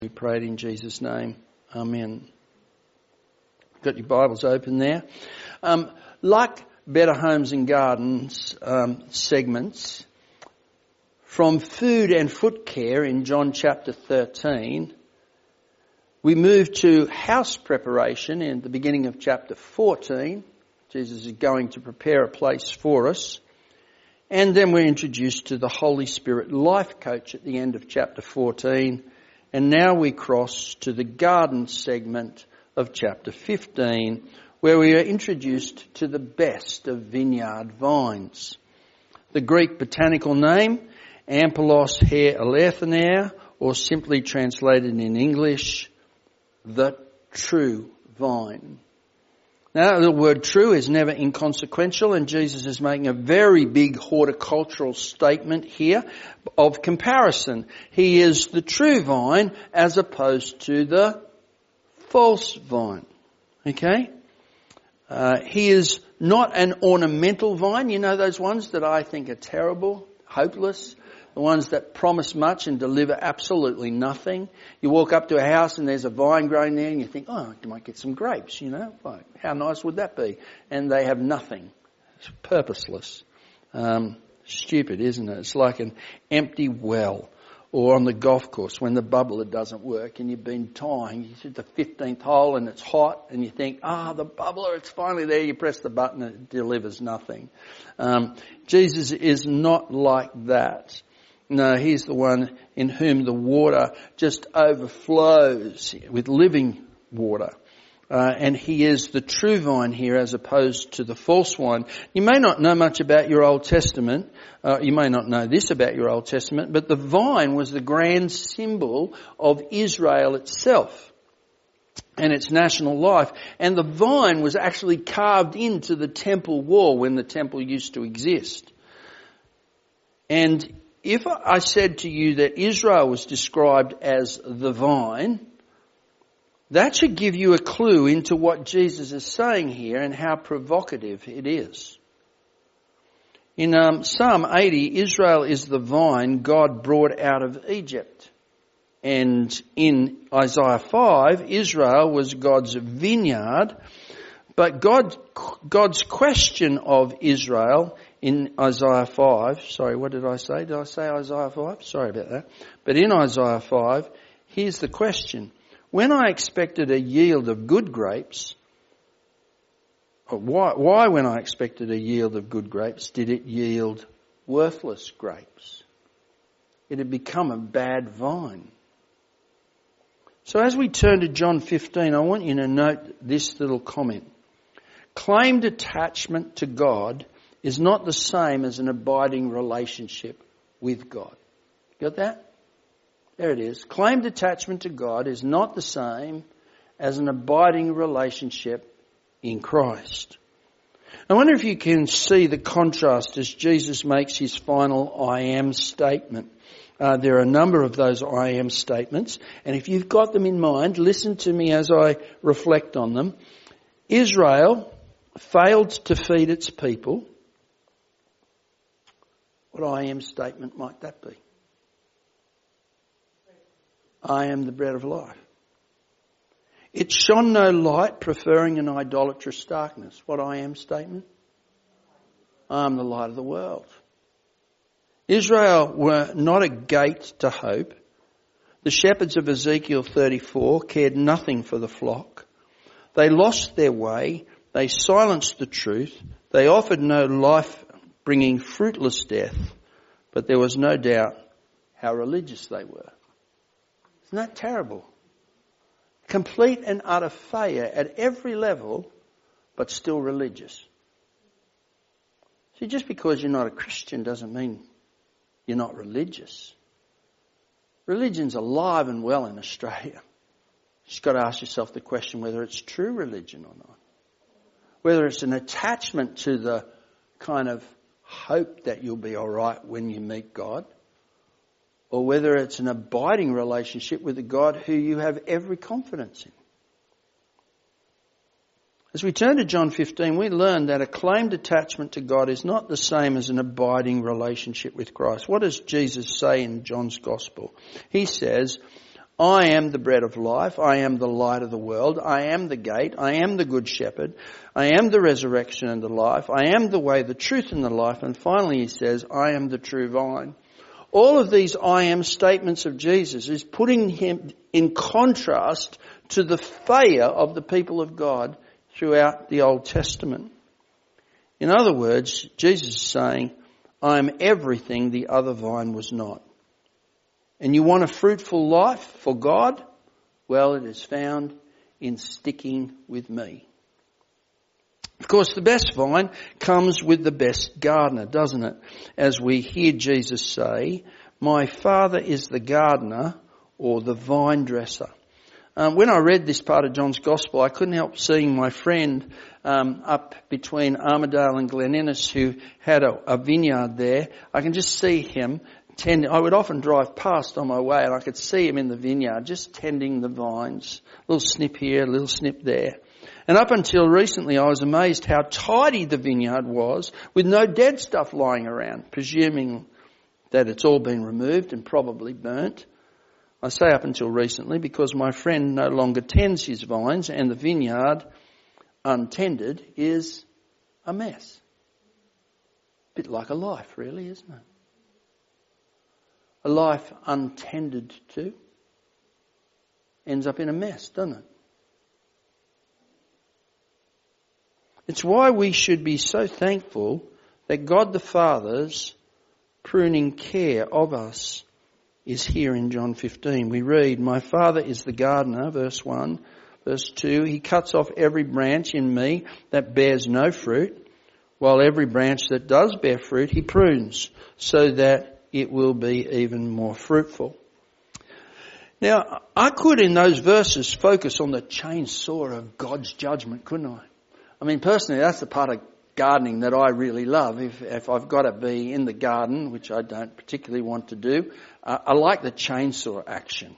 We pray it in Jesus' name. Amen. Got your Bibles open there. Like Better Homes and Gardens segments, from food and foot care in John chapter 13, we move to house preparation in the beginning of chapter 14. Jesus is going to prepare a place for us. And then we're introduced to the Holy Spirit life coach at the end of chapter 14. And now we cross to the garden segment of chapter 15, where we are introduced to the best of vineyard vines. The Greek botanical name, Ampelus her elerthener, or simply translated in English, the true vine. Now, the word true is never inconsequential, and Jesus is making a very big horticultural statement here of comparison. He is the true vine as opposed to the false vine. Okay? He is not an ornamental vine. You know those ones that I think are terrible, hopeless? The ones that promise much and deliver absolutely nothing. You walk up to a house and there's a vine growing there and you think, oh, I might get some grapes, you know. Like, how nice would that be? And they have nothing. It's purposeless. Stupid, isn't it? It's like an empty well. Or on the golf course when the bubbler doesn't work and you've been tying, you hit the 15th hole and it's hot and you think, the bubbler, it's finally there. You press the button and it delivers nothing. Jesus is not like that. No, he's the one in whom the water just overflows with living water. And he is the true vine here as opposed to the false one. You may not know much about your Old Testament. You may not know this about your Old Testament, but the vine was the grand symbol of Israel itself and its national life. And the vine was actually carved into the temple wall when the temple used to exist. And if I said to you that Israel was described as the vine, that should give you a clue into what Jesus is saying here and how provocative it is. In Psalm 80, Israel is the vine God brought out of Egypt. And in Isaiah 5, Israel was God's vineyard. But God's question of Israel in Isaiah 5, sorry, what did I say? Did I say Isaiah 5? Sorry about that. But in Isaiah 5, here's the question. When I expected a yield of good grapes, why when I expected a yield of good grapes did it yield worthless grapes? It had become a bad vine. So as we turn to John 15, I want you to note this little comment. Claimed attachment to God is not the same as an abiding relationship with God. Got that? There it is. Claimed attachment to God is not the same as an abiding relationship in Christ. I wonder if you can see the contrast as Jesus makes his final I am statement. There are a number of those I am statements, and if you've got them in mind, listen to me as I reflect on them. Israel failed to feed its people. What I am statement might that be? I am the bread of life. It shone no light, preferring an idolatrous darkness. What I am statement? I am the light of the world. Israel were not a gate to hope. The shepherds of Ezekiel 34 cared nothing for the flock. They lost their way. They silenced the truth. They offered no life-bringing fruitless death. But there was no doubt how religious they were. Isn't that terrible? Complete and utter failure at every level, but still religious. See, just because you're not a Christian doesn't mean you're not religious. Religion's alive and well in Australia. You've just got to ask yourself the question whether it's true religion or not. Whether it's an attachment to the kind of hope that you'll be all right when you meet God, or whether it's an abiding relationship with a God who you have every confidence in. As we turn to John 15, we learn that a claimed attachment to God is not the same as an abiding relationship with Christ. What does Jesus say in John's Gospel? He says, I am the bread of life. I am the light of the world. I am the gate. I am the good shepherd. I am the resurrection and the life. I am the way, the truth and the life. And finally he says, I am the true vine. All of these I am statements of Jesus is putting him in contrast to the failure of the people of God throughout the Old Testament. In other words, Jesus is saying, I am everything the other vine was not. And you want a fruitful life for God? Well, it is found in sticking with me. Of course, the best vine comes with the best gardener, doesn't it? As we hear Jesus say, my Father is the gardener or the vine dresser. When I read this part of John's Gospel, I couldn't help seeing my friend up between Armidale and Glen Innes who had a vineyard there. I can just see him tending. I would often drive past on my way and I could see him in the vineyard just tending the vines. A little snip here, a little snip there. And up until recently I was amazed how tidy the vineyard was with no dead stuff lying around, presuming that it's all been removed and probably burnt. I say up until recently because my friend no longer tends his vines and the vineyard, untended, is a mess. A bit like a life, really, isn't it? A life untended to ends up in a mess, doesn't it? It's why we should be so thankful that God the Father's pruning care of us is here in John 15. We read, my Father is the gardener, verse 1. Verse 2, he cuts off every branch in me that bears no fruit, while every branch that does bear fruit he prunes, so that it will be even more fruitful. Now, I could in those verses focus on the chainsaw of God's judgment, couldn't I? I mean, personally, that's the part of gardening that I really love. If I've got to be in the garden, which I don't particularly want to do, I like the chainsaw action,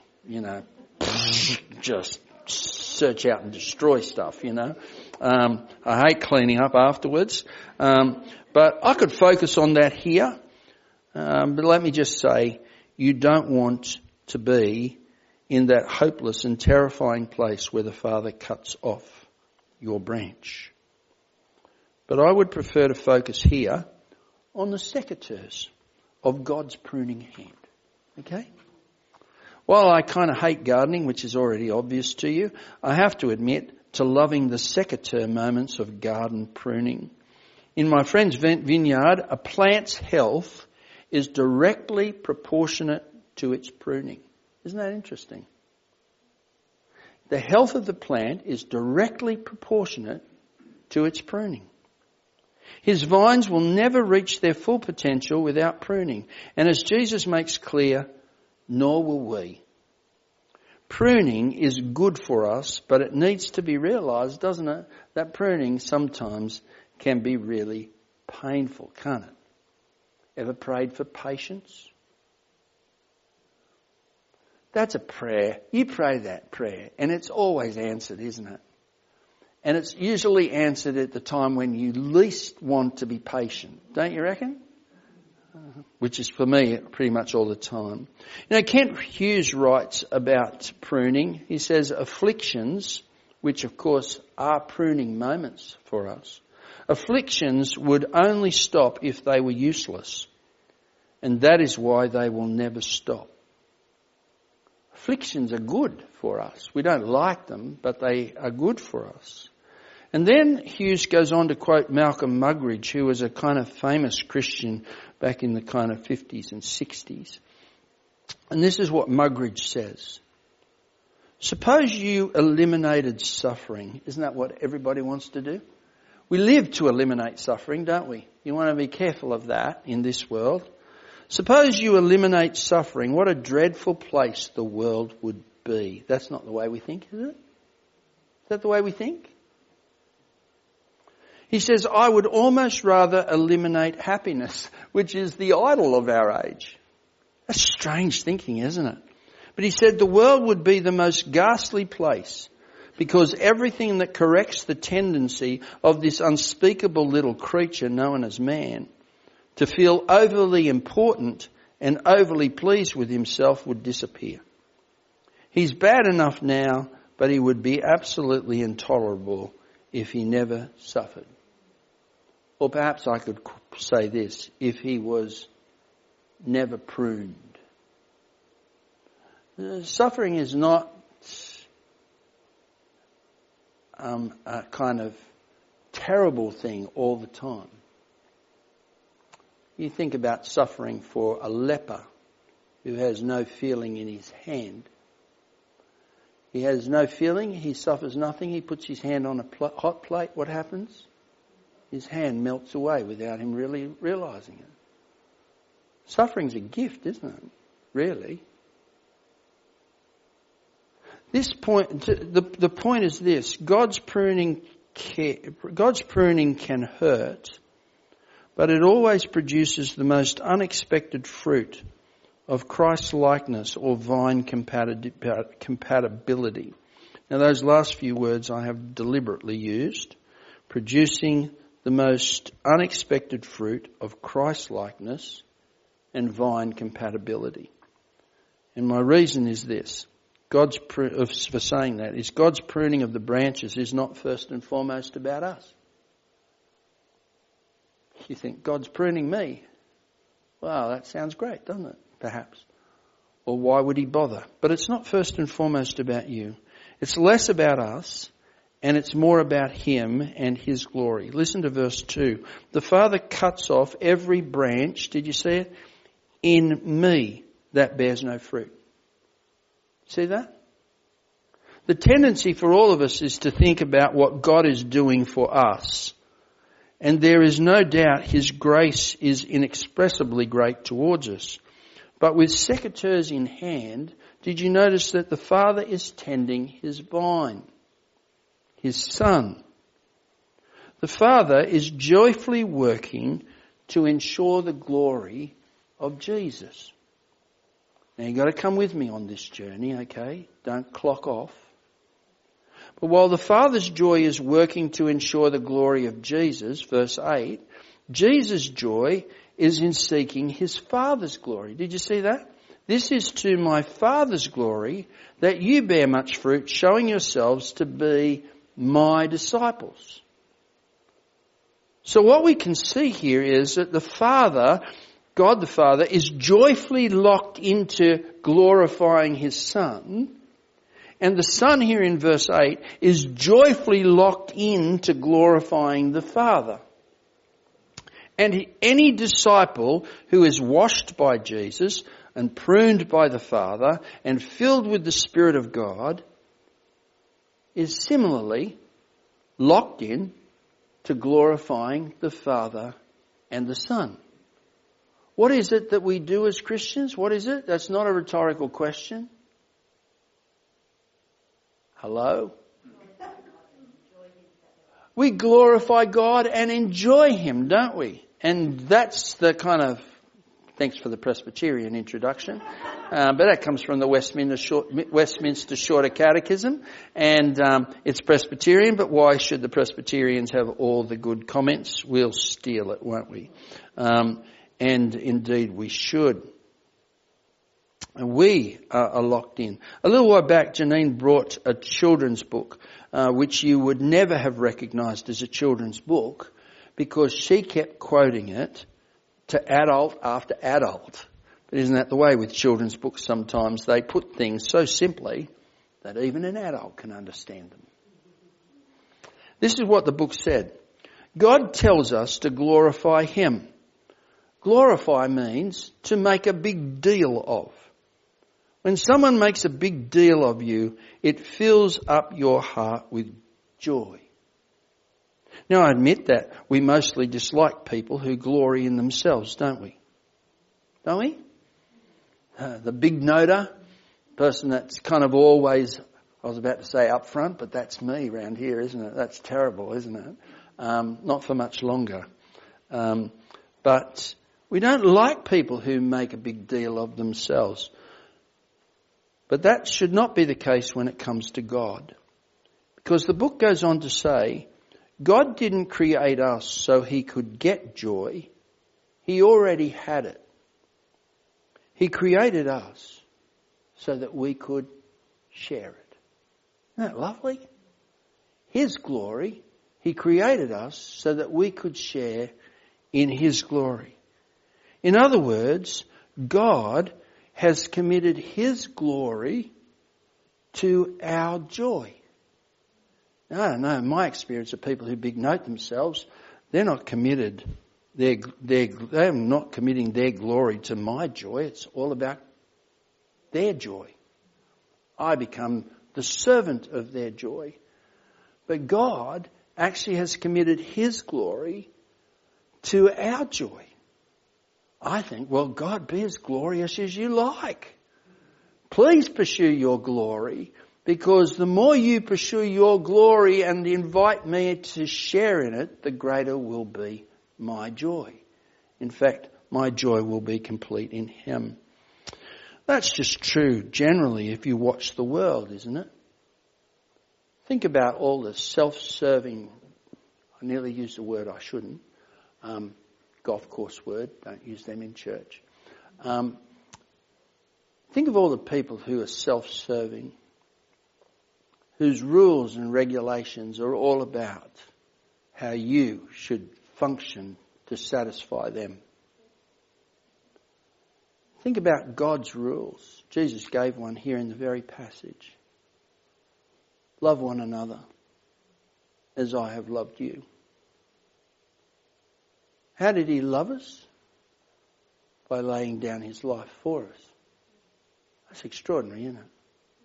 just search out and destroy stuff, I hate cleaning up afterwards. But I could focus on that here. But let me just say, you don't want to be in that hopeless and terrifying place where the Father cuts off your branch. But I would prefer to focus here on the secateurs of God's pruning hand. Okay? While I kind of hate gardening, which is already obvious to you, I have to admit to loving the secateur moments of garden pruning. In my friend's vineyard, a plant's health is directly proportionate to its pruning. Isn't that interesting? The health of the plant is directly proportionate to its pruning. His vines will never reach their full potential without pruning. And as Jesus makes clear, nor will we. Pruning is good for us, but it needs to be realised, doesn't it, that pruning sometimes can be really painful, can't it? Ever prayed for patience? That's a prayer. You pray that prayer and it's always answered, isn't it? And it's usually answered at the time when you least want to be patient. Don't you reckon? Which is for me pretty much all the time. Kent Hughes writes about pruning. He says afflictions, which of course are pruning moments for us, afflictions would only stop if they were useless. And that is why they will never stop. Afflictions are good for us. We don't like them, but they are good for us. And then Hughes goes on to quote Malcolm Muggeridge, who was a kind of famous Christian back in the kind of 50s and 60s. And this is what Muggeridge says. Suppose you eliminated suffering. Isn't that what everybody wants to do? We live to eliminate suffering, don't we? You want to be careful of that in this world. Suppose you eliminate suffering. What a dreadful place the world would be. That's not the way we think, is it? Is that the way we think? He says, I would almost rather eliminate happiness, which is the idol of our age. That's strange thinking, isn't it? But he said the world would be the most ghastly place because everything that corrects the tendency of this unspeakable little creature known as man to feel overly important and overly pleased with himself would disappear. He's bad enough now, but he would be absolutely intolerable if he never suffered. Or perhaps I could say this, if he was never pruned. Suffering is not a kind of terrible thing all the time. You think about suffering for a leper who has no feeling in his hand. He has no feeling, he suffers nothing, he puts his hand on a hot plate, what happens? His hand melts away without him really realising it. Suffering's a gift, isn't it? Really. The point is this, God's pruning can hurt, but it always produces the most unexpected fruit of Christ's likeness or vine compatibility. Now those last few words I have deliberately used, producing the most unexpected fruit of Christ's likeness and vine compatibility. And my reason is this, for saying that, is God's pruning of the branches is not first and foremost about us. You think, God's pruning me. Wow, that sounds great, doesn't it? Perhaps. Or why would he bother? But it's not first and foremost about you. It's less about us and it's more about him and his glory. Listen to verse 2. The Father cuts off every branch, did you see it? In me that bears no fruit. See that? The tendency for all of us is to think about what God is doing for us. And there is no doubt his grace is inexpressibly great towards us. But with secateurs in hand, did you notice that the Father is tending his vine, his Son? The Father is joyfully working to ensure the glory of Jesus. Now you've got to come with me on this journey, okay? Don't clock off. But while the Father's joy is working to ensure the glory of Jesus, verse 8, Jesus' joy is in seeking his Father's glory. Did you see that? This is to my Father's glory that you bear much fruit, showing yourselves to be my disciples. So what we can see here is that the Father, God the Father, is joyfully locked into glorifying his Son. And the Son here in verse 8 is joyfully locked into glorifying the Father. And any disciple who is washed by Jesus and pruned by the Father and filled with the Spirit of God is similarly locked in to glorifying the Father and the Son. What is it that we do as Christians? What is it? That's not a rhetorical question. Hello? We glorify God and enjoy him, don't we? And that's the kind of, thanks for the Presbyterian introduction, but that comes from the Westminster Shorter Catechism, and it's Presbyterian, but why should the Presbyterians have all the good comments? We'll steal it, won't we? And indeed we should. And we are locked in. A little while back, Janine brought a children's book, which you would never have recognised as a children's book, because she kept quoting it to adult after adult. But isn't that the way with children's books sometimes? They put things so simply that even an adult can understand them. This is what the book said. God tells us to glorify him. Glorify means to make a big deal of. When someone makes a big deal of you, it fills up your heart with joy. Now I admit that we mostly dislike people who glory in themselves, don't we? Don't we? The big noter, person that's kind of always, I was about to say up front, but that's me around here, isn't it? That's terrible, isn't it? Not for much longer. But we don't like people who make a big deal of themselves. But that should not be the case when it comes to God. Because the book goes on to say, God didn't create us so he could get joy. He already had it. He created us so that we could share it. Isn't that lovely? His glory, He created us so that we could share in His glory. In other words, God has committed His glory to our joy. Now, I don't know, in my experience of people who big note themselves, they're not committed. They're not committing their glory to my joy. It's all about their joy. I become the servant of their joy. But God actually has committed His glory to our joy. I think, well, God, be as glorious as you like. Please pursue your glory, because the more you pursue your glory and invite me to share in it, the greater will be my joy. In fact, my joy will be complete in Him. That's just true generally if you watch the world, isn't it? Think about all the self-serving, I nearly used a word I shouldn't, golf course word, don't use them in church. Think of all the people who are self-serving, whose rules and regulations are all about how you should function to satisfy them. Think about God's rules. Jesus gave one here in the very passage. Love one another as I have loved you. How did He love us? By laying down His life for us. That's extraordinary, isn't it?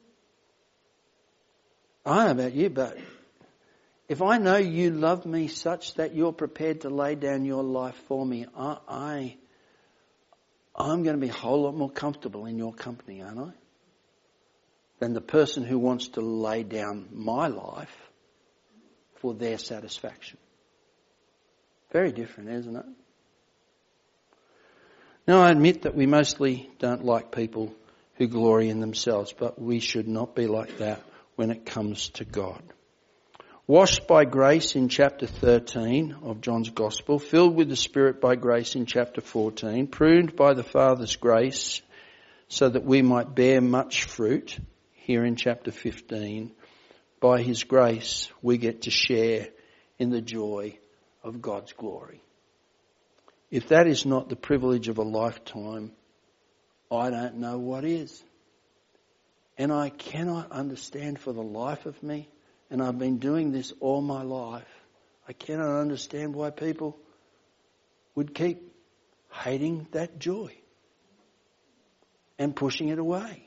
I don't know about you, but if I know you love me such that you're prepared to lay down your life for me, I'm going to be a whole lot more comfortable in your company, aren't I? Than the person who wants to lay down my life for their satisfaction. Very different, isn't it? Now, I admit that we mostly don't like people who glory in themselves, but we should not be like that when it comes to God. Washed by grace in chapter 13 of John's Gospel, filled with the Spirit by grace in chapter 14, pruned by the Father's grace so that we might bear much fruit here in chapter 15. By His grace we get to share in the joy of God's glory. If that is not the privilege of a lifetime, I don't know what is. And I cannot understand for the life of me, and I've been doing this all my life, I cannot understand why people would keep hating that joy and pushing it away.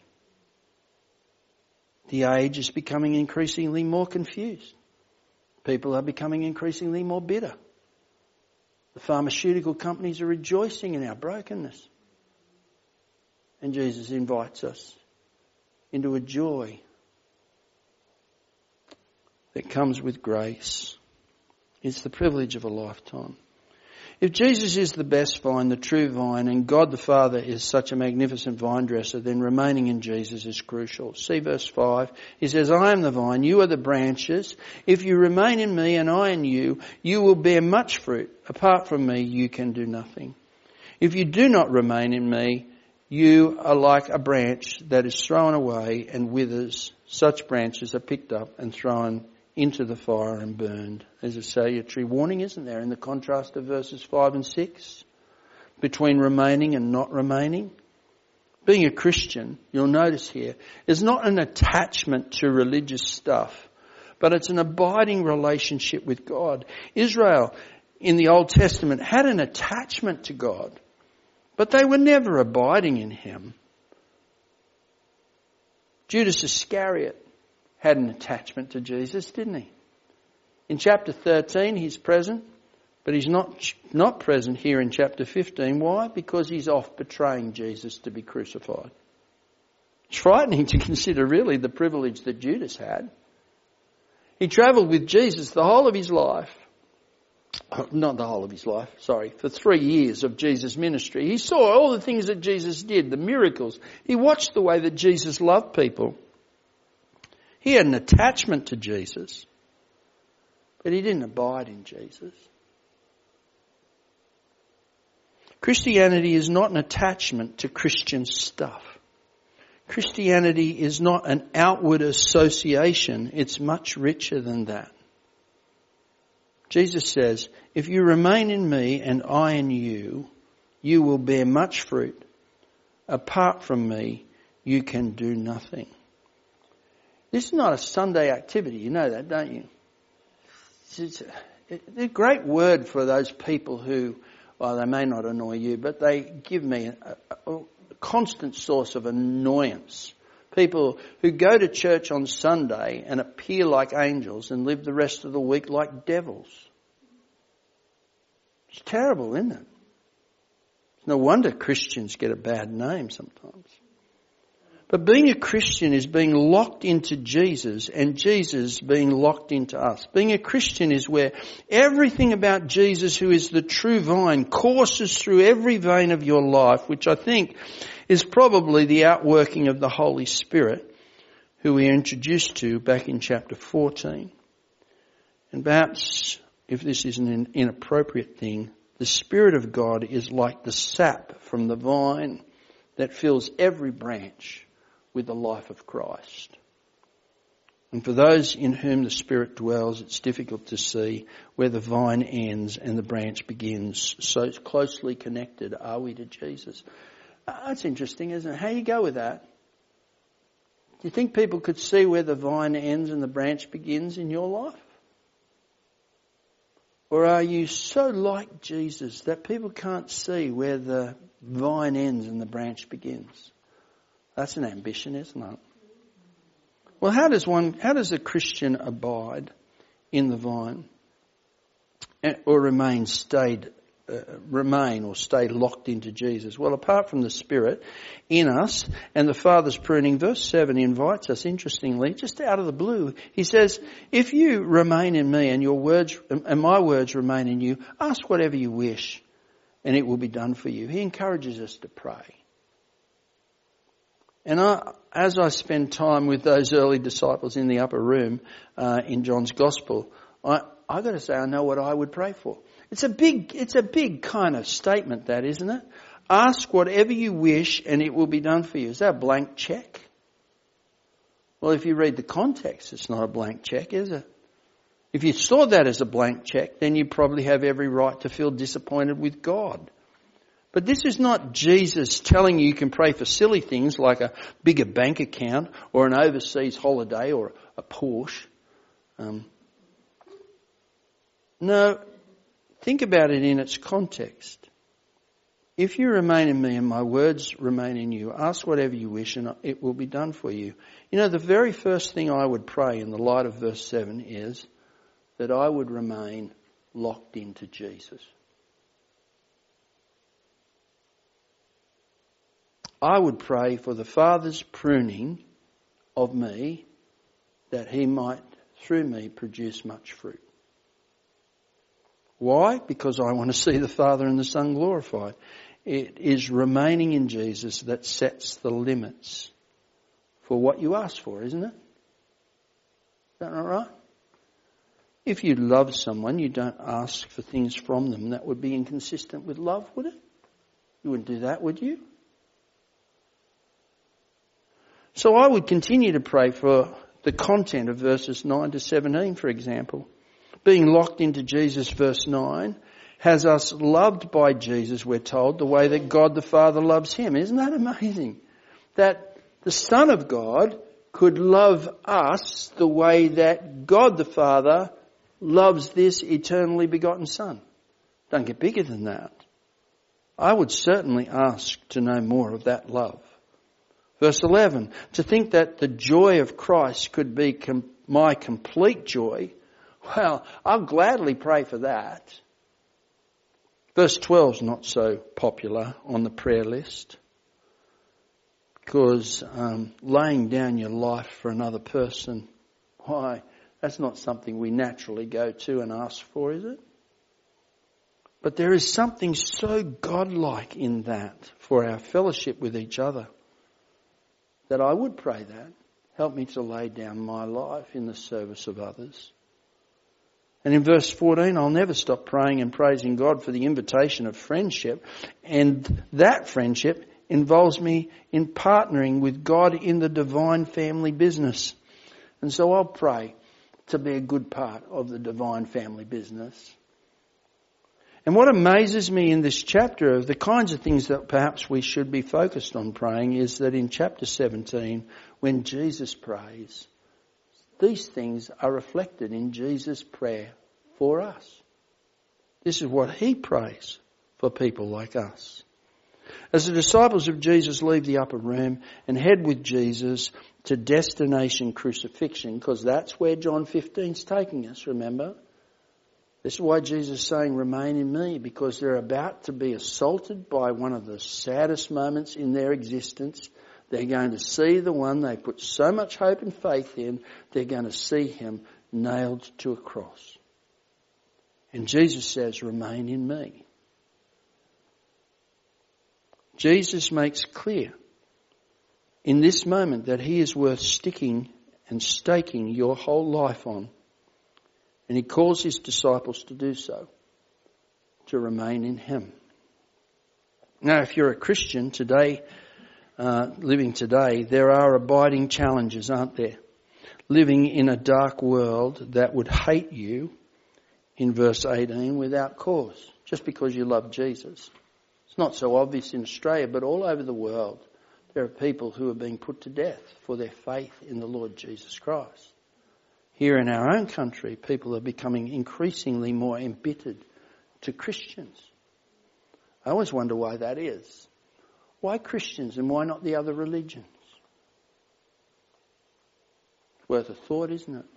The age is becoming increasingly more confused. People are becoming increasingly more bitter. The pharmaceutical companies are rejoicing in our brokenness. And Jesus invites us into a joy that comes with grace. It's the privilege of a lifetime. If Jesus is the best vine, the true vine, and God the Father is such a magnificent vine dresser, then remaining in Jesus is crucial. See verse 5. He says, I am the vine, you are the branches. If you remain in me and I in you, you will bear much fruit. Apart from me, you can do nothing. If you do not remain in me, you are like a branch that is thrown away and withers. Such branches are picked up and thrown into the fire and burned. There's a salutary warning, isn't there, in the contrast of verses 5 and 6, between remaining and not remaining. Being a Christian, you'll notice here, is not an attachment to religious stuff, but it's an abiding relationship with God. Israel in the Old Testament had an attachment to God, but they were never abiding in Him. Judas Iscariot had an attachment to Jesus, didn't he? In chapter 13, he's present, but he's not present here in chapter 15. Why? Because he's off betraying Jesus to be crucified. It's frightening to consider really the privilege that Judas had. He travelled with Jesus the whole of his life. Not the whole of his life, for 3 years of Jesus' ministry. He saw all the things that Jesus did, the miracles. He watched the way that Jesus loved people. He had an attachment to Jesus, but he didn't abide in Jesus. Christianity is not an attachment to Christian stuff. Christianity is not an outward association. It's much richer than that. Jesus says, if you remain in me and I in you, you will bear much fruit. Apart from me, you can do nothing. This is not a Sunday activity. You know that, don't you? It's a great word for those people who, well, they may not annoy you, but they give me a constant source of annoyance. People who go to church on Sunday and appear like angels and live the rest of the week like devils. It's terrible, isn't it? No wonder Christians get a bad name sometimes. But being a Christian is being locked into Jesus and Jesus being locked into us. Being a Christian is where everything about Jesus, who is the true vine, courses through every vein of your life, which I think is probably the outworking of the Holy Spirit, who we are introduced to back in chapter 14. And perhaps, if this is an inappropriate thing, the Spirit of God is like the sap from the vine that fills every branch with the life of Christ. And for those in whom the Spirit dwells, it's difficult to see where the vine ends and the branch begins. So closely connected are we to Jesus. That's interesting, isn't it? How do you go with that? Do you think people could see where the vine ends and the branch begins in your life? Or are you so like Jesus that people can't see where the vine ends and the branch begins? That's an ambition, isn't it? Well, how does a Christian abide in the vine or remain or stay locked into Jesus? Well, apart from the Spirit in us and the Father's pruning, verse 7 invites us, interestingly, just out of the blue. He says, if you remain in me and your words and my words remain in you, ask whatever you wish and it will be done for you. He encourages us to pray. And as I spend time with those early disciples in the upper room in John's Gospel, I've got to say I know what I would pray for. It's a big kind of statement, that, isn't it? Ask whatever you wish and it will be done for you. Is that a blank check? Well, if you read the context, it's not a blank check, is it? If you saw that as a blank check, then you probably have every right to feel disappointed with God. But this is not Jesus telling you can pray for silly things like a bigger bank account or an overseas holiday or a Porsche. No, think about it in its context. If you remain in me and my words remain in you, ask whatever you wish and it will be done for you. You know, the very first thing I would pray in the light of verse 7 is that I would remain locked into Jesus. I would pray for the Father's pruning of me that he might, through me, produce much fruit. Why? Because I want to see the Father and the Son glorified. It is remaining in Jesus that sets the limits for what you ask for, isn't it? Is that not right? If you love someone, you don't ask for things from them. That would be inconsistent with love, would it? You wouldn't do that, would you? So I would continue to pray for the content of verses 9 to 17, for example. Being locked into Jesus, verse 9, has us loved by Jesus, we're told, the way that God the Father loves him. Isn't that amazing? That the Son of God could love us the way that God the Father loves this eternally begotten Son. Don't get bigger than that. I would certainly ask to know more of that love. Verse 11, to think that the joy of Christ could be my complete joy, well, I'll gladly pray for that. Verse 12 is not so popular on the prayer list because laying down your life for another person, why, that's not something we naturally go to and ask for, is it? But there is something so godlike in that for our fellowship with each other, that I would pray that. Help me to lay down my life in the service of others. And in verse 14, I'll never stop praying and praising God for the invitation of friendship. And that friendship involves me in partnering with God in the divine family business. And so I'll pray to be a good part of the divine family business. And what amazes me in this chapter of the kinds of things that perhaps we should be focused on praying is that in chapter 17, when Jesus prays, these things are reflected in Jesus' prayer for us. This is what he prays for people like us. As the disciples of Jesus leave the upper room and head with Jesus to destination crucifixion, because that's where John 15 is taking us, remember? This is why Jesus is saying, remain in me, because they're about to be assaulted by one of the saddest moments in their existence. They're going to see the one they put so much hope and faith in. They're going to see him nailed to a cross. And Jesus says, remain in me. Jesus makes clear in this moment that he is worth sticking and staking your whole life on. And he calls his disciples to do so, to remain in him. Now, if you're a Christian today, living today, there are abiding challenges, aren't there? Living in a dark world that would hate you, in verse 18, without cause, just because you love Jesus. It's not so obvious in Australia, but all over the world, there are people who are being put to death for their faith in the Lord Jesus Christ. Here in our own country, people are becoming increasingly more embittered to Christians. I always wonder why that is. Why Christians and why not the other religions? It's worth a thought, isn't it?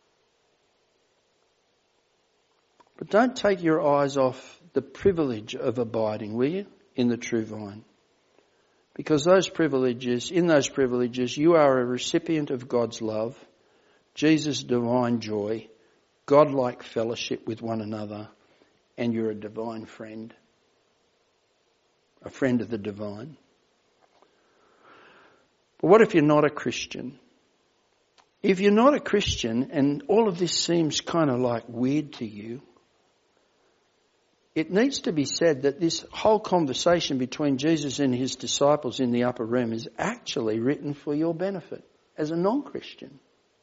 But don't take your eyes off the privilege of abiding, will you, in the true vine? Because in those privileges, you are a recipient of God's love, Jesus' divine joy, God-like fellowship with one another, and you're a divine friend, a friend of the divine. But what if you're not a Christian? If you're not a Christian and all of this seems kind of like weird to you, it needs to be said that this whole conversation between Jesus and his disciples in the upper room is actually written for your benefit as a non-Christian.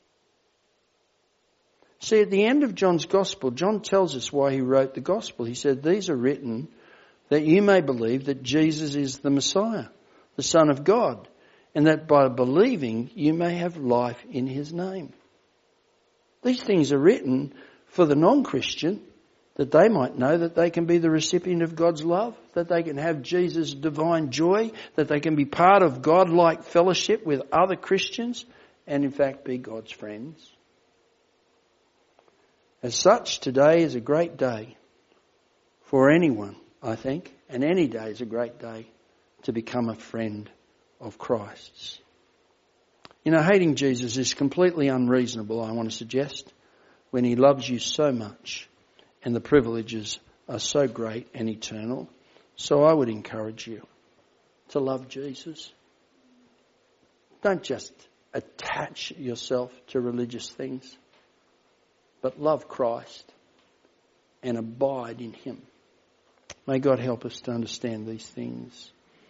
See, at the end of John's Gospel, John tells us why he wrote the Gospel. He said, these are written that you may believe that Jesus is the Messiah, the Son of God, and that by believing you may have life in his name. These things are written for the non-Christian, that they might know that they can be the recipient of God's love, that they can have Jesus' divine joy, that they can be part of God-like fellowship with other Christians, and in fact be God's friends. As such, today is a great day for anyone, I think, and any day is a great day to become a friend of Christ's. You know, hating Jesus is completely unreasonable, I want to suggest, when he loves you so much and the privileges are so great and eternal. So I would encourage you to love Jesus. Don't just attach yourself to religious things, but love Christ and abide in him. May God help us to understand these things.